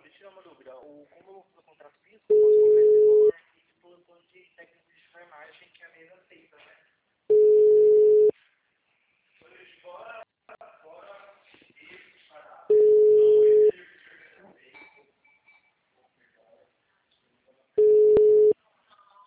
me tira uma dúvida. Como eu vou fazer o contrato físico, eu posso converter o valor aqui de plantão de técnico de enfermagem.